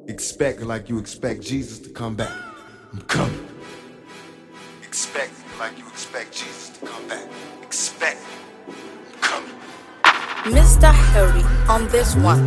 Expect like you expect Jesus to come back. I'm coming. Expect like you expect Jesus to come back. Expect. I'm coming. Mr. Harry on this one.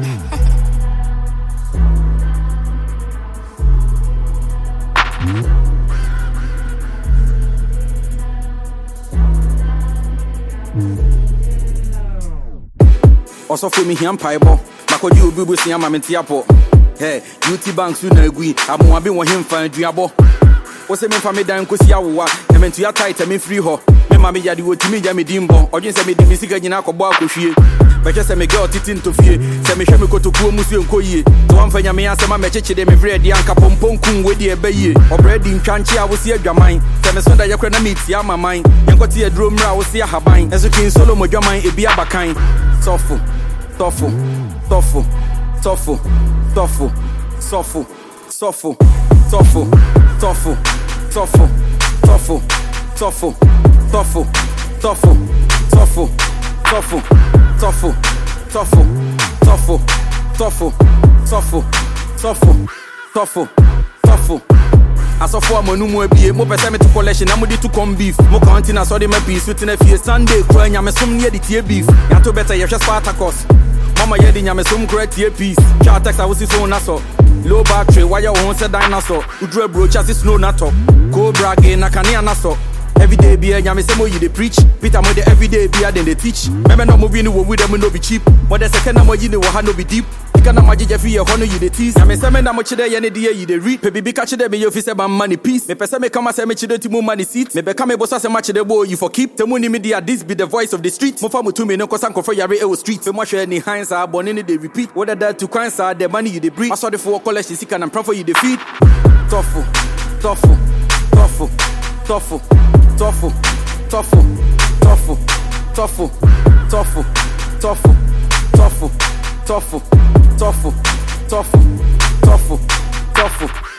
Also for me here paibo makodi obi bo sia mamenti apo hey UT bank su na agui amo abi wo him fan duabo wo se me fa me dan kosi awowa na mentu ya tight me free ho me ma me yade wotimi ja me dimbo odwen se me di misika nyina akọbọ akohwie beche se me girl titin to fie se me hwe me kotokuo musu enkoyie to wan fanya me asema me chechede me vredi anka pompon kun wedi ebayie obredi ntwanche a wo se adwaman se me sonda yakra na me tia maman yenkoti aduro mra wo se ahaban eso kin solo mo dwaman ebi abakan sofo Tofu, tofu, tofu, tofu, sofu, sofu, tofu, tofu, tofu, tofu, tofu, tofu, tofu, tofu, tofu, tofu, tofu, tofu, tofu, tofu, tofu, tofu, tofu. Asofo amanu mu abie mo pese me to collection na mo di to come beef mo counting na so de my piece with na fie Sunday kura nya me som ne di tie beef ya to better ye hwe Spartacus mama ye di nya me som kura tie piece cha text I was so na so low battery wire won se dinosaur udre bro chassis snow na top cobra ge na kania na so every day be nya me say mo you dey preach Peter mo dey every day be then they teach me no movie no with them no be cheap mo the second na mo yi ni wo ha no be deep kana magije fi ye hono you dey tease na me say me na mo chide ye ne dey you dey read baby ka chide me you fi say ban money peace me pese me kama say me chide ti mo money seat me be ka me bossa say ma chide bo you for keep temu ni media this be the voice of the street mo fa mo to me no kosan ko for yare e wo street me mo hwe ni hands are born ni dey repeat whether that to coins are the money you dey breed aso the for college sika na pray for you dey feed tofu tofu tofu tofu tofu tofu tofu tofu tofu tofu tofu tofu tofu, tofu, tofu, tofu.